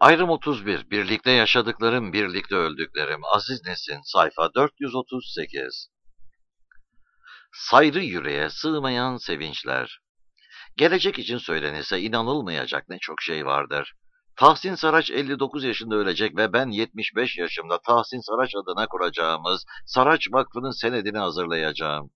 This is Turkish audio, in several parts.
Ayrım 31. Birlikte yaşadıklarım, birlikte öldüklerim. Aziz Nesin, sayfa 438. Sayrı yüreğe sığmayan sevinçler. Gelecek için söylenirse inanılmayacak ne çok şey vardır. Tahsin Saraç 59 yaşında ölecek ve ben 75 yaşımda Tahsin Saraç adına kuracağımız Saraç Vakfı'nın senedini hazırlayacağım.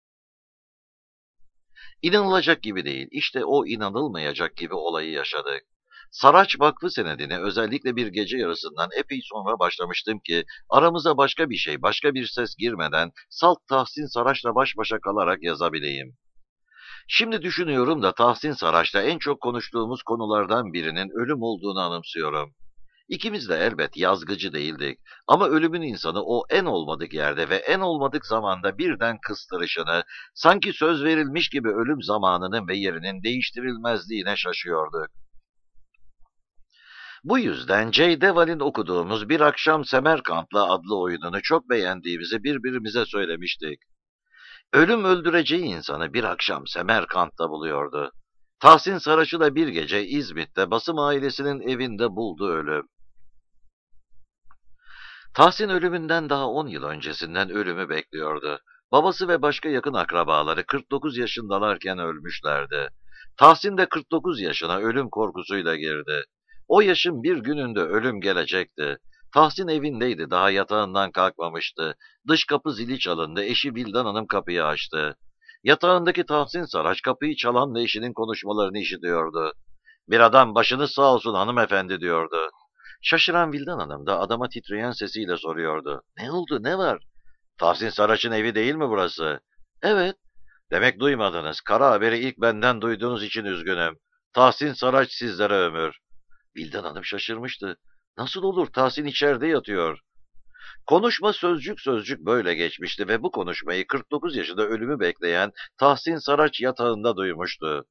İnanılacak gibi değil, işte o inanılmayacak gibi olayı yaşadık. Saraç Vakfı senedine özellikle bir gece yarısından epey sonra başlamıştım ki aramıza başka bir şey, başka bir ses girmeden salt Tahsin Saraç'la baş başa kalarak yazabileyim. Şimdi düşünüyorum da Tahsin Saraç'ta en çok konuştuğumuz konulardan birinin ölüm olduğunu anımsıyorum. İkimiz de elbet yazgıcı değildik ama ölümün insanı o en olmadık yerde ve en olmadık zamanda birden kıstırışını, sanki söz verilmiş gibi ölüm zamanının ve yerinin değiştirilmezliğine şaşıyorduk. Bu yüzden J. Deval'in okuduğumuz Bir Akşam Semerkant'la adlı oyununu çok beğendiğimizi birbirimize söylemiştik. Ölüm öldüreceği insanı bir akşam Semerkant'ta buluyordu. Tahsin Saraç'ı da bir gece İzmit'te Basım ailesinin evinde buldu ölüm. Tahsin ölümünden daha 10 yıl öncesinden ölümü bekliyordu. Babası ve başka yakın akrabaları 49 yaşındalarken ölmüşlerdi. Tahsin de 49 yaşına ölüm korkusuyla girdi. O yaşın bir gününde ölüm gelecekti. Tahsin evindeydi, daha yatağından kalkmamıştı. Dış kapı zili çalındı, eşi Vildan Hanım kapıyı açtı. Yatağındaki Tahsin Saraç kapıyı çalanla eşinin konuşmalarını işitiyordu. Bir adam başınız sağ olsun hanımefendi diyordu. Şaşıran Vildan Hanım da adama titreyen sesiyle soruyordu. Ne oldu, ne var? Tahsin Saraç'ın evi değil mi burası? Evet. Demek duymadınız. Kara haberi ilk benden duyduğunuz için üzgünüm. Tahsin Saraç sizlere ömür. Vildan Hanım şaşırmıştı. Nasıl olur? Tahsin içeride yatıyor. Konuşma sözcük sözcük böyle geçmişti ve bu konuşmayı 49 yaşında ölümü bekleyen Tahsin Saraç yatağında duymuştu.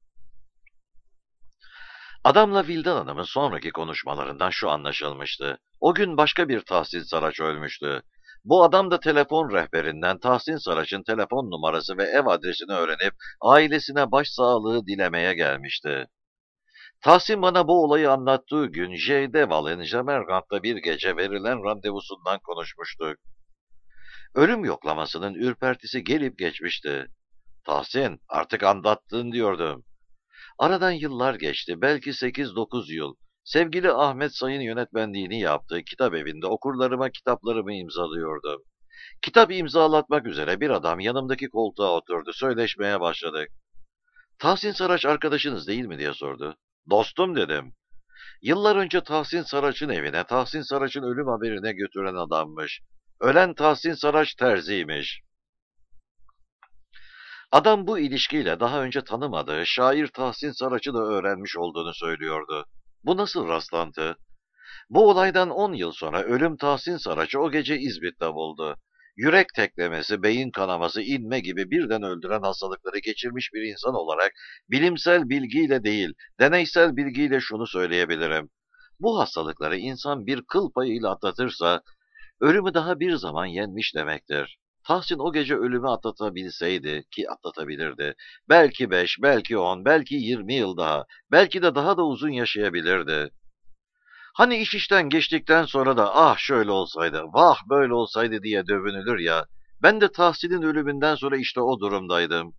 Adamla Vildan Hanım'ın sonraki konuşmalarından şu anlaşılmıştı. O gün başka bir Tahsin Saraç ölmüştü. Bu adam da telefon rehberinden Tahsin Saraç'ın telefon numarası ve ev adresini öğrenip ailesine başsağlığı dilemeye gelmişti. Tahsin bana bu olayı anlattığı gün J. Deval'in Jemergant'ta bir gece verilen randevusundan konuşmuştuk. Ölüm yoklamasının ürpertisi gelip geçmişti. Tahsin, artık anlattın diyordum. Aradan yıllar geçti, belki 8-9 yıl. Sevgili Ahmet Sayın yönetmenliğini yaptığı kitap evinde okurlarıma kitaplarımı imzalıyordum. Kitap imzalatmak üzere bir adam yanımdaki koltuğa oturdu, söyleşmeye başladık. Tahsin Saraç arkadaşınız değil mi diye sordu. Dostum dedim. Yıllar önce Tahsin Saraç'ın evine Tahsin Saraç'ın ölüm haberine götüren adammış. Ölen Tahsin Saraç terziymiş. Adam bu ilişkiyle daha önce tanımadığı şair Tahsin Saraç'ı da öğrenmiş olduğunu söylüyordu. Bu nasıl rastlantı? Bu olaydan 10 yıl sonra ölüm Tahsin Saraç'ı o gece İzmit'te buldu. Yürek teklemesi, beyin kanaması, inme gibi birden öldüren hastalıkları geçirmiş bir insan olarak bilimsel bilgiyle değil, deneysel bilgiyle şunu söyleyebilirim. Bu hastalıkları insan bir kıl payıyla atlatırsa ölümü daha bir zaman yenmiş demektir. Tahsin o gece ölümü atlatabilseydi, ki atlatabilirdi, belki 5, belki 10, belki 20 yıl daha, belki de daha da uzun yaşayabilirdi. Hani iş işten geçtikten sonra da ah şöyle olsaydı, vah böyle olsaydı diye dövünülür ya, ben de Tahsin'in ölümünden sonra işte o durumdaydım.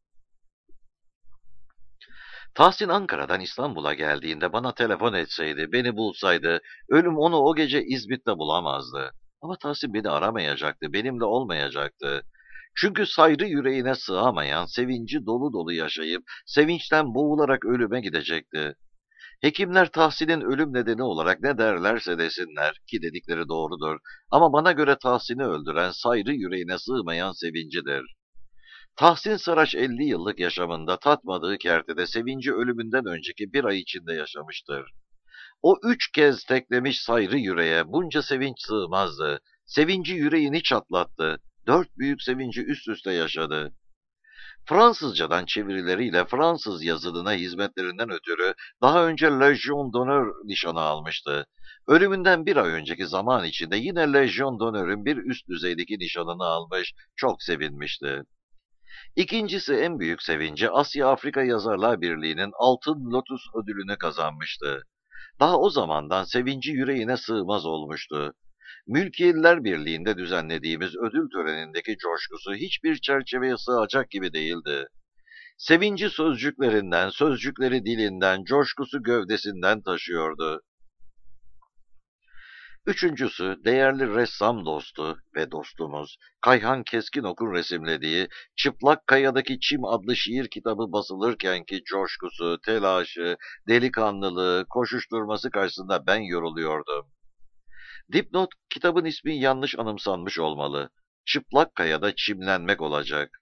Tahsin Ankara'dan İstanbul'a geldiğinde bana telefon etseydi, beni bulsaydı, ölüm onu o gece İzmit'te bulamazdı. Ama Tahsin beni aramayacaktı, benimle olmayacaktı. Çünkü sayrı yüreğine sığamayan, sevinci dolu dolu yaşayıp, sevinçten boğularak ölüme gidecekti. Hekimler Tahsin'in ölüm nedeni olarak ne derlerse desinler, ki dedikleri doğrudur. Ama bana göre Tahsin'i öldüren sayrı yüreğine sığmayan sevincidir. Tahsin Saraç 50 yıllık yaşamında tatmadığı kertede sevinci ölümünden önceki bir ay içinde yaşamıştır. O 3 kez teklemiş sayrı yüreğe bunca sevinç sığmazdı. Sevinci yüreğini çatlattı. 4 büyük sevinci üst üste yaşadı. Fransızcadan çevirileriyle Fransız yazılına hizmetlerinden ötürü daha önce Legion d'Honneur nişanı almıştı. Ölümünden bir ay önceki zaman içinde yine Legion d'Honneur'ün bir üst düzeydeki nişanını almış, çok sevinmişti. İkincisi en büyük sevinci Asya Afrika Yazarlar Birliği'nin Altın Lotus ödülünü kazanmıştı. Daha o zamandan sevinci yüreğine sığmaz olmuştu. Mülkiyeliler Birliği'nde düzenlediğimiz ödül törenindeki coşkusu hiçbir çerçeveye sığacak gibi değildi. Sevinci sözcüklerinden, sözcükleri dilinden, coşkusu gövdesinden taşıyordu. Üçüncüsü, değerli ressam dostu ve dostumuz Kayhan Keskinok'un resimlediği Çıplak Kayadaki Çim adlı şiir kitabı basılırkenki coşkusu, telaşı, delikanlılığı, koşuşturması karşısında ben yoruluyordum. Dipnot, kitabın ismi yanlış anımsanmış olmalı. Çıplak Kayada Çimlenmek olacak.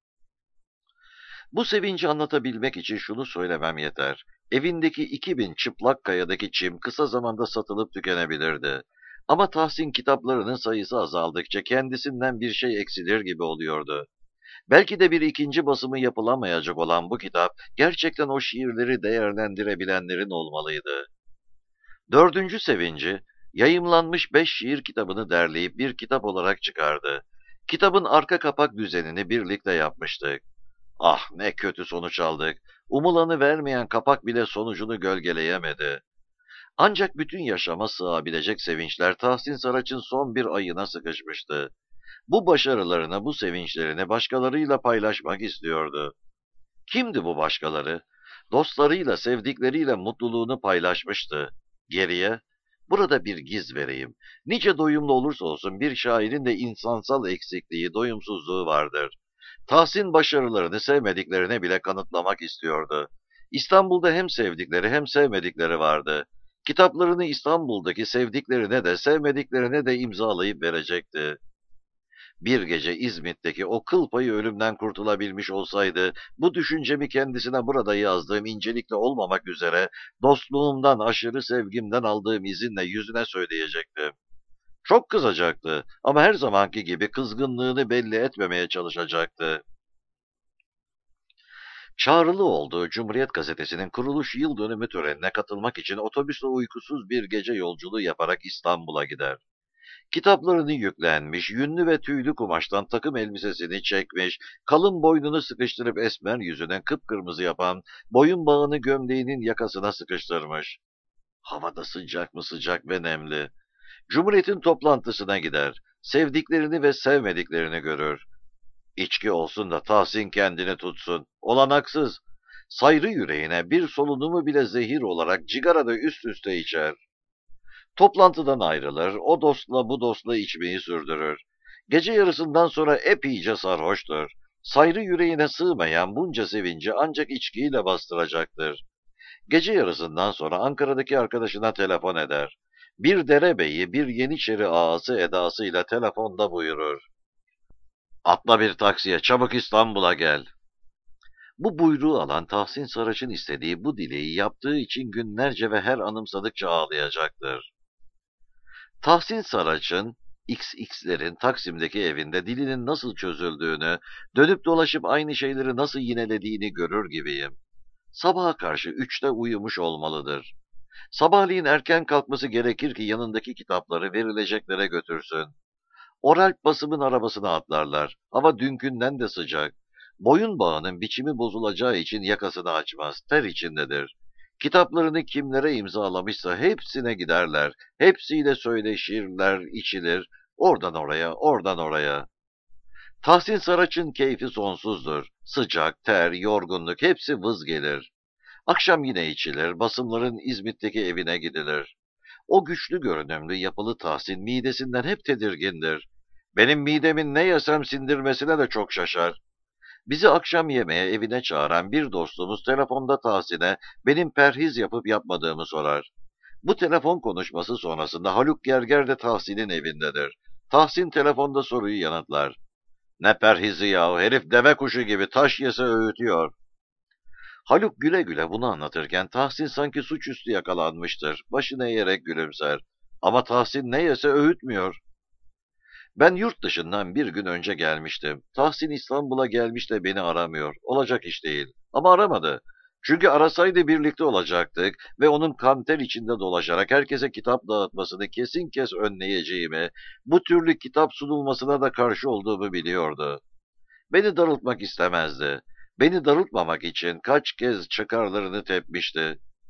Bu sevinci anlatabilmek için şunu söylemem yeter. Evindeki 2000 çıplak kayadaki çim kısa zamanda satılıp tükenebilirdi. Ama Tahsin kitaplarının sayısı azaldıkça kendisinden bir şey eksilir gibi oluyordu. Belki de bir ikinci basımı yapılamayacak olan bu kitap gerçekten o şiirleri değerlendirebilenlerin olmalıydı. Dördüncü sevinci, yayımlanmış 5 şiir kitabını derleyip bir kitap olarak çıkardı. Kitabın arka kapak düzenini birlikte yapmıştık. Ah ne kötü sonuç aldık. Umulanı vermeyen kapak bile sonucunu gölgeleyemedi. Ancak bütün yaşama sığabilecek sevinçler Tahsin Saraç'ın son bir ayına sıkışmıştı. Bu başarılarını, bu sevinçlerini başkalarıyla paylaşmak istiyordu. Kimdi bu başkaları? Dostlarıyla, sevdikleriyle mutluluğunu paylaşmıştı. Geriye, burada bir giz vereyim. Nice doyumlu olursa olsun bir şairin de insansal eksikliği, doyumsuzluğu vardır. Tahsin başarılarını sevmediklerine bile kanıtlamak istiyordu. İstanbul'da hem sevdikleri hem sevmedikleri vardı. Kitaplarını İstanbul'daki sevdiklerine de sevmediklerine de imzalayıp verecekti. Bir gece İzmit'teki o kıl payı ölümden kurtulabilmiş olsaydı, bu düşüncemi kendisine burada yazdığım incelikle olmamak üzere, dostluğumdan, aşırı sevgimden aldığım izinle yüzüne söyleyecektim. Çok kızacaktı ama her zamanki gibi kızgınlığını belli etmemeye çalışacaktı. Çağrılı olduğu Cumhuriyet Gazetesi'nin kuruluş yıl dönümü törenine katılmak için otobüsle uykusuz bir gece yolculuğu yaparak İstanbul'a gider. Kitaplarını yüklenmiş, yünlü ve tüylü kumaştan takım elbisesini çekmiş, kalın boynunu sıkıştırıp esmer yüzüne kıpkırmızı yapan, boyun bağını gömleğinin yakasına sıkıştırmış. Havada sıcak mı sıcak ve nemli. Cumhuriyet'in toplantısına gider, sevdiklerini ve sevmediklerini görür. İçki olsun da Tahsin kendini tutsun. Olanaksız. Sayrı yüreğine bir solunumu bile zehir olarak cigarada üst üste içer. Toplantıdan ayrılır, o dostla bu dostla içmeyi sürdürür. Gece yarısından sonra epeyce sarhoştur. Sayrı yüreğine sığmayan bunca sevinci ancak içkiyle bastıracaktır. Gece yarısından sonra Ankara'daki arkadaşına telefon eder. Bir derebeyi, bir Yeniçeri ağası edasıyla telefonda buyurur. Atla bir taksiye, çabuk İstanbul'a gel. Bu buyruğu alan Tahsin Saraç'ın istediği bu dileği yaptığı için günlerce ve her anımsadıkça ağlayacaktır. Tahsin Saraç'ın XX'lerin Taksim'deki evinde dilinin nasıl çözüldüğünü, dönüp dolaşıp aynı şeyleri nasıl yinelediğini görür gibiyim. Sabaha karşı 3'te uyumuş olmalıdır. Sabahleyin erken kalkması gerekir ki yanındaki kitapları verileceklere götürsün. Oral basımın arabasına atlarlar. Hava dünkünden de sıcak. Boyun bağının biçimi bozulacağı için yakasını açmaz. Ter içindedir. Kitaplarını kimlere imzalamışsa hepsine giderler. Hepsiyle söyleşirler, içilir. Oradan oraya, oradan oraya. Tahsin Saraç'ın keyfi sonsuzdur. Sıcak, ter, yorgunluk hepsi vız gelir. Akşam yine içilir, basımların İzmit'teki evine gidilir. O güçlü görünümlü yapılı Tahsin midesinden hep tedirgindir. Benim midemin ne yesem sindirmesine de çok şaşar. Bizi akşam yemeğe evine çağıran bir dostumuz telefonda Tahsin'e benim perhiz yapıp yapmadığımı sorar. Bu telefon konuşması sonrasında Haluk Gerger de Tahsin'in evindedir. Tahsin telefonda soruyu yanıtlar. Ne perhizi yahu, herif deve kuşu gibi taş yese öğütüyor. Haluk güle güle bunu anlatırken Tahsin sanki suçüstü yakalanmıştır. Başını eğerek gülümser. Ama Tahsin ne yese öğütmüyor. Ben yurt dışından bir gün önce gelmiştim. Tahsin İstanbul'a gelmiş de beni aramıyor. Olacak iş değil. Ama aramadı. Çünkü arasaydı birlikte olacaktık ve onun kanter içinde dolaşarak herkese kitap dağıtmasını kesin kes önleyeceğimi, bu türlü kitap sunulmasına da karşı olduğumu biliyordu. Beni darıltmak istemezdi. Beni darıltmamak için kaç kez çıkarlarını tepmişti.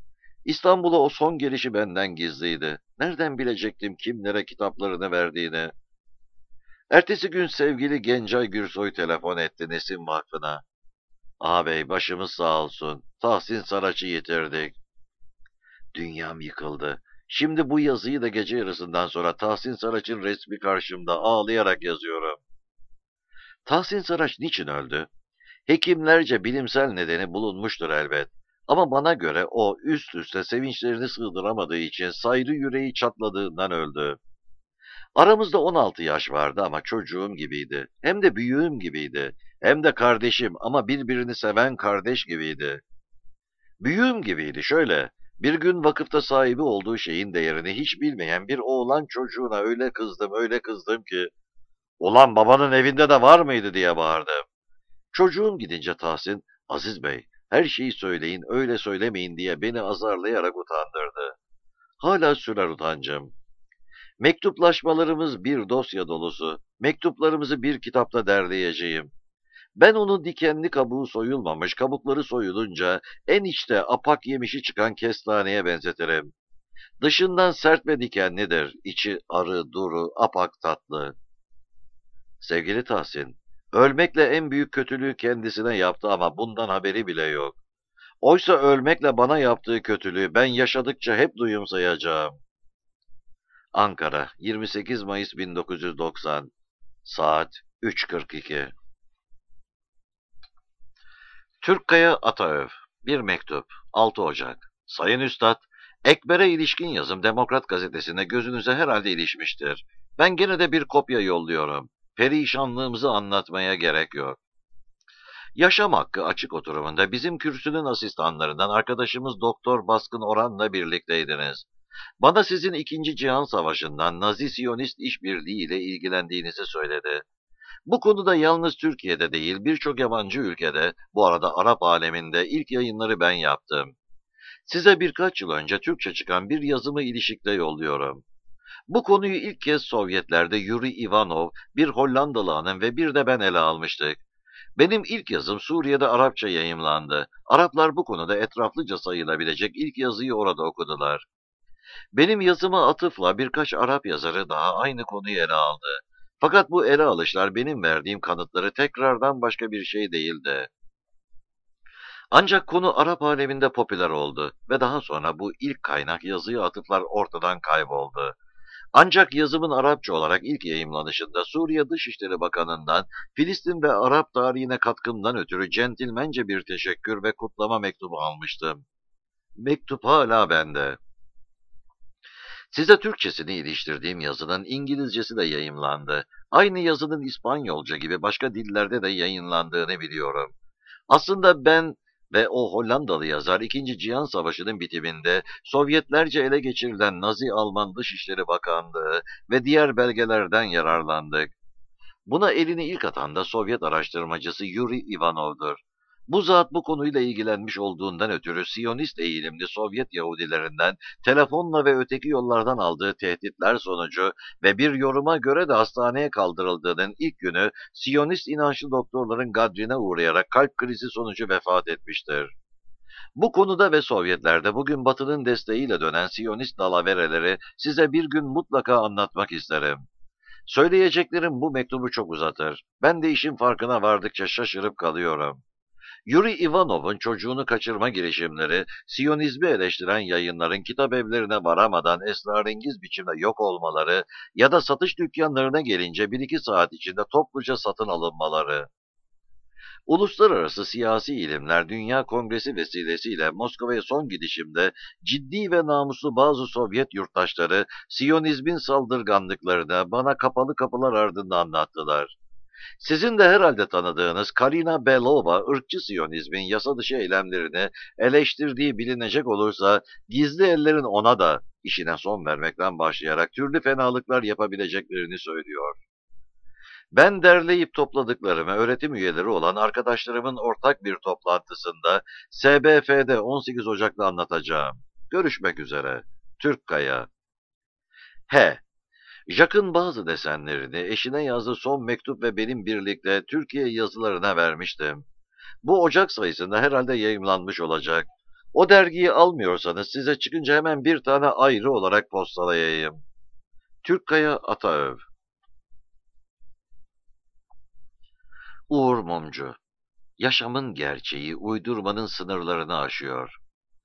İstanbul'a o son gelişi benden gizliydi. Nereden bilecektim kimlere kitaplarını verdiğini? Ertesi gün sevgili Gencay Gürsoy telefon etti Nesin Vakfı'na. Ağabey başımız sağ olsun. Tahsin Saraç'ı yitirdik. Dünyam yıkıldı. Şimdi bu yazıyı da gece yarısından sonra Tahsin Saraç'ın resmi karşımda ağlayarak yazıyorum. Tahsin Saraç niçin öldü? Hekimlerce bilimsel nedeni bulunmuştur elbet. Ama bana göre o üst üste sevinçlerini sığdıramadığı için sayrı yüreği çatladığından öldü. Aramızda 16 yaş vardı ama çocuğum gibiydi. Hem de büyüğüm gibiydi. Hem de kardeşim ama birbirini seven kardeş gibiydi. Büyüğüm gibiydi şöyle. Bir gün vakıfta sahibi olduğu şeyin değerini hiç bilmeyen bir oğlan çocuğuna öyle kızdım ki, "Ulan babanın evinde de var mıydı?" diye bağırdım. Çocuğum gidince Tahsin, "Aziz Bey, her şeyi söyleyin, öyle söylemeyin." diye beni azarlayarak utandırdı. Hala sürer utancım. Mektuplaşmalarımız bir dosya dolusu. Mektuplarımızı bir kitapta derleyeceğim. Ben onu dikenli kabuğu soyulmamış, kabukları soyulunca en içte apak yemişi çıkan kestaneye benzetirim. Dışından sert ve dikenlidir, içi arı, duru, apak tatlı. Sevgili Tahsin, ölmekle en büyük kötülüğü kendisine yaptı ama bundan haberi bile yok. Oysa ölmekle bana yaptığı kötülüğü ben yaşadıkça hep duyumsayacağım. Ankara, 28 Mayıs 1990, saat 3:42. Türkkaya Ataöv, bir mektup, 6 Ocak. Sayın Üstad, Ekber'e ilişkin yazım Demokrat Gazetesi'nde gözünüze herhalde ilişmiştir. Ben gene de bir kopya yolluyorum. Perişanlığımızı anlatmaya gerek yok. Yaşam hakkı açık oturumunda bizim kürsünün asistanlarından arkadaşımız Doktor Baskın Orhan'la birlikteydiniz. Bana sizin 2. Cihan Savaşı'ndan Nazi-Siyonist işbirliği ile ilgilendiğinizi söyledi. Bu konuda yalnız Türkiye'de değil birçok yabancı ülkede, bu arada Arap aleminde ilk yayınları ben yaptım. Size birkaç yıl önce Türkçe çıkan bir yazımı ilişikle yolluyorum. Bu konuyu ilk kez Sovyetlerde Yuri Ivanov, bir Hollandalı hanım ve bir de ben ele almıştık. Benim ilk yazım Suriye'de Arapça yayımlandı. Araplar bu konuda etraflıca sayılabilecek ilk yazıyı orada okudular. Benim yazıma atıfla birkaç Arap yazarı daha aynı konuyu ele aldı. Fakat bu ele alışlar benim verdiğim kanıtları tekrardan başka bir şey değildi. Ancak konu Arap aleminde popüler oldu ve daha sonra bu ilk kaynak yazıya atıflar ortadan kayboldu. Ancak yazımın Arapça olarak ilk yayımlanışında Suriye Dışişleri Bakanı'ndan Filistin ve Arap tarihine katkımdan ötürü centilmence bir teşekkür ve kutlama mektubu almıştım. Mektup hala bende. Size Türkçesini iliştirdiğim yazının İngilizcesi de yayımlandı. Aynı yazının İspanyolca gibi başka dillerde de yayınlandığını biliyorum. Aslında ben ve o Hollandalı yazar 2. Cihan Savaşı'nın bitiminde Sovyetlerce ele geçirilen Nazi Alman Dışişleri Bakanlığı ve diğer belgelerden yararlandık. Buna elini ilk atan da Sovyet araştırmacısı Yuri Ivanov'dur. Bu zat bu konuyla ilgilenmiş olduğundan ötürü Siyonist eğilimli Sovyet Yahudilerinden telefonla ve öteki yollardan aldığı tehditler sonucu ve bir yoruma göre de hastaneye kaldırıldığının ilk günü Siyonist inançlı doktorların gadrine uğrayarak kalp krizi sonucu vefat etmiştir. Bu konuda ve Sovyetlerde bugün Batı'nın desteğiyle dönen Siyonist dalavereleri size bir gün mutlaka anlatmak isterim. Söyleyeceklerim bu mektubu çok uzatır. Ben de işin farkına vardıkça şaşırıp kalıyorum. Yuri Ivanov'un çocuğunu kaçırma girişimleri, Siyonizmi eleştiren yayınların kitap evlerine varamadan esrarengiz biçimde yok olmaları ya da satış dükkanlarına gelince 1-2 saat içinde topluca satın alınmaları. Uluslararası Siyasi İlimler Dünya Kongresi vesilesiyle Moskova'ya son gidişimde ciddi ve namuslu bazı Sovyet yurttaşları Siyonizmin saldırganlıklarını bana kapalı kapılar ardında anlattılar. Sizin de herhalde tanıdığınız Karina Belova, ırkçı Siyonizmin yasa dışı eylemlerini eleştirdiği bilinecek olursa, gizli ellerin ona da işine son vermekten başlayarak türlü fenalıklar yapabileceklerini söylüyor. Ben derleyip topladıklarımı öğretim üyeleri olan arkadaşlarımın ortak bir toplantısında SBF'de 18 Ocak'ta anlatacağım. Görüşmek üzere. Türkkaya. H. Jack'ın bazı desenlerini eşine yazdığı son mektup ve benim birlikte Türkiye yazılarına vermiştim. Bu Ocak sayısında herhalde yayımlanmış olacak. O dergiyi almıyorsanız size çıkınca hemen bir tane ayrı olarak postalayayım. Türkkaya Ataöv. Uğur Mumcu. Yaşamın gerçeği uydurmanın sınırlarını aşıyor.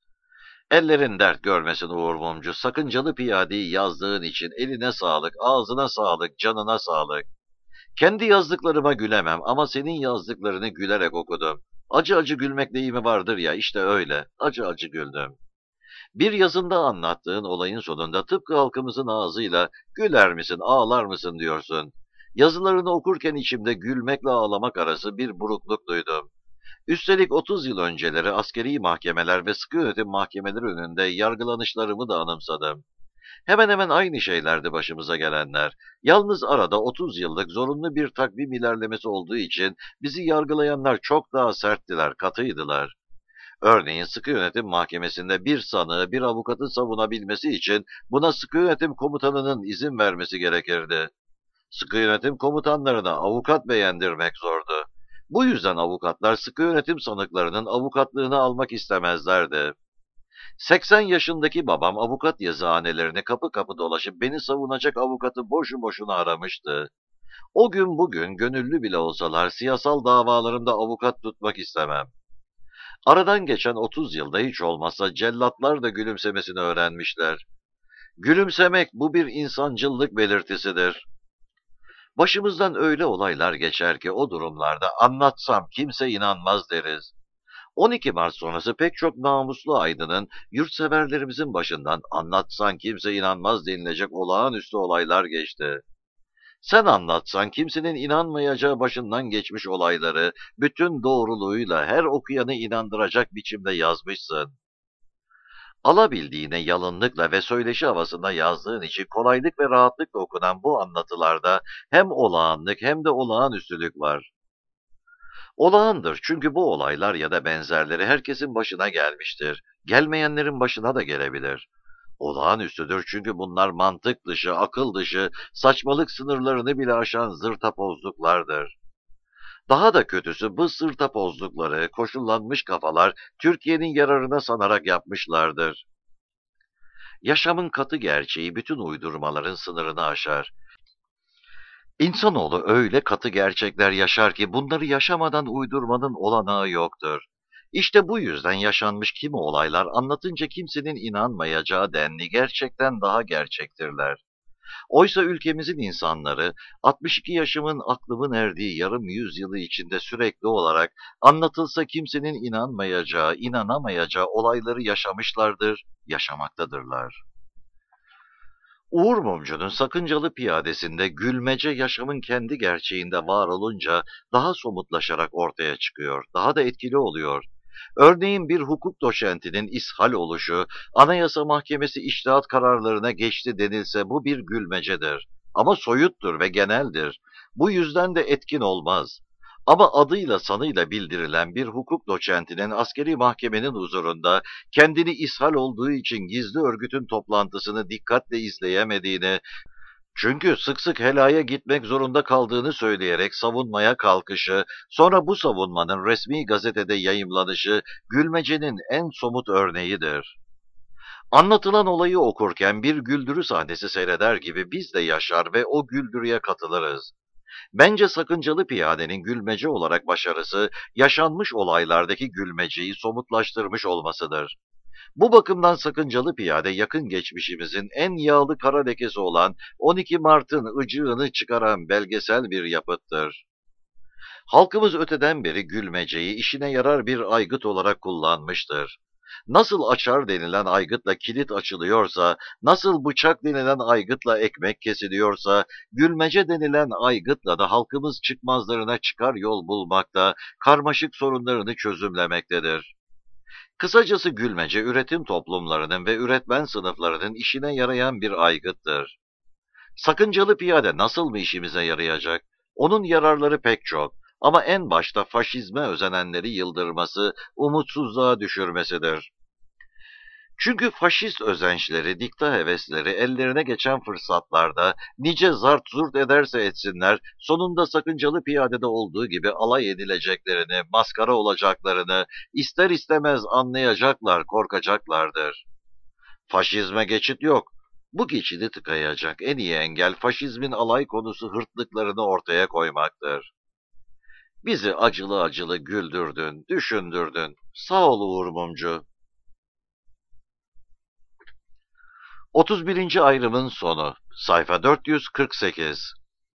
Ellerin dert görmesin Uğur Mumcu. Sakıncalı piyadeyi yazdığın için eline sağlık, ağzına sağlık, canına sağlık. Kendi yazdıklarıma gülemem ama senin yazdıklarını gülerek okudum. Acı acı gülmek deyimi vardır ya, işte öyle. Acı acı güldüm. Bir yazında anlattığın olayın sonunda tıpkı halkımızın ağzıyla güler misin, ağlar mısın diyorsun. Yazılarını okurken içimde gülmekle ağlamak arası bir burukluk duydum. Üstelik 30 yıl önceleri askeri mahkemeler ve sıkı yönetim mahkemeleri önünde yargılanışlarımı da anımsadım. Hemen hemen aynı şeylerdi başımıza gelenler. Yalnız arada 30 yıllık zorunlu bir takvim ilerlemesi olduğu için bizi yargılayanlar çok daha serttiler, katıydılar. Örneğin sıkı yönetim mahkemesinde bir sanığı bir avukatın savunabilmesi için buna sıkı yönetim komutanının izin vermesi gerekirdi. Sıkı yönetim komutanlarına avukat beğendirmek zordu. Bu yüzden avukatlar sıkı yönetim sanıklarının avukatlığını almak istemezlerdi. 80 yaşındaki babam avukat yazıhanelerini kapı kapı dolaşıp beni savunacak avukatı boşu boşuna aramıştı. O gün bugün gönüllü bile olsalar siyasal davalarımda avukat tutmak istemem. Aradan geçen 30 yılda hiç olmazsa cellatlar da gülümsemesini öğrenmişler. Gülümsemek bu bir insancıllık belirtisidir. Başımızdan öyle olaylar geçer ki o durumlarda anlatsam kimse inanmaz deriz. 12 Mart sonrası pek çok namuslu aydının, yurtseverlerimizin başından anlatsan kimse inanmaz denilecek olağanüstü olaylar geçti. Sen anlatsan kimsenin inanmayacağı başından geçmiş olayları bütün doğruluğuyla her okuyanı inandıracak biçimde yazmışsın. Alabildiğine yalınlıkla ve söyleşi havasında yazdığın için kolaylık ve rahatlıkla okunan bu anlatılarda hem olağanlık hem de olağanüstülük var. Olağandır çünkü bu olaylar ya da benzerleri herkesin başına gelmiştir. Gelmeyenlerin başına da gelebilir. Olağanüstüdür çünkü bunlar mantık dışı, akıl dışı, saçmalık sınırlarını bile aşan zırtapozluklardır. Daha da kötüsü bu zırtapozlukları koşullanmış kafalar Türkiye'nin yararına sanarak yapmışlardır. Yaşamın katı gerçeği bütün uydurmaların sınırını aşar. İnsanoğlu öyle katı gerçekler yaşar ki bunları yaşamadan uydurmanın olanağı yoktur. İşte bu yüzden yaşanmış kimi olaylar anlatınca kimsenin inanmayacağı denli gerçekten daha gerçektirler. Oysa ülkemizin insanları 62 yaşımın aklımın erdiği yarım yüzyılı içinde sürekli olarak anlatılsa kimsenin inanmayacağı, inanamayacağı olayları yaşamışlardır, yaşamaktadırlar. Uğur Mumcu'nun sakıncalı piyadesinde gülmece yaşamın kendi gerçeğinde var olunca daha somutlaşarak ortaya çıkıyor, daha da etkili oluyor. Örneğin bir hukuk doçentinin ishal oluşu, Anayasa Mahkemesi içtihat kararlarına geçti denilse bu bir gülmecedir. Ama soyuttur ve geneldir. Bu yüzden de etkin olmaz. Ama adıyla sanıyla bildirilen bir hukuk doçentinin askeri mahkemenin huzurunda kendini ishal olduğu için gizli örgütün toplantısını dikkatle izleyemediğini, çünkü sık sık helaya gitmek zorunda kaldığını söyleyerek savunmaya kalkışı, sonra bu savunmanın resmi gazetede yayımlanışı gülmecenin en somut örneğidir. Anlatılan olayı okurken bir güldürü sahnesi seyreder gibi biz de yaşar ve o güldürüye katılırız. Bence sakıncalı piyadenin gülmece olarak başarısı, yaşanmış olaylardaki gülmeceyi somutlaştırmış olmasıdır. Bu bakımdan sakıncalı piyade yakın geçmişimizin en yağlı kara lekesi olan 12 Mart'ın ıcığını çıkaran belgesel bir yapıttır. Halkımız öteden beri gülmeceyi işine yarar bir aygıt olarak kullanmıştır. Nasıl açar denilen aygıtla kilit açılıyorsa, nasıl bıçak denilen aygıtla ekmek kesiliyorsa, gülmece denilen aygıtla da halkımız çıkmazlarına çıkar yol bulmakta, karmaşık sorunlarını çözümlemektedir. Kısacası gülmece üretim toplumlarının ve üretmen sınıflarının işine yarayan bir aygıttır. Sakıncalı piyade nasıl mı işimize yarayacak? Onun yararları pek çok ama en başta faşizme özenenleri yıldırması, umutsuzluğa düşürmesidir. Çünkü faşist özençleri, dikta hevesleri ellerine geçen fırsatlarda nice zart zurt ederse etsinler, sonunda sakıncalı piyadede olduğu gibi alay edileceklerini, maskara olacaklarını ister istemez anlayacaklar, korkacaklardır. Faşizme geçit yok. Bu geçidi tıkayacak en iyi engel faşizmin alay konusu hırtlıklarını ortaya koymaktır. Bizi acılı acılı güldürdün, düşündürdün. Sağ ol Uğur Mumcu. 31. ayrımın sonu. Sayfa 448.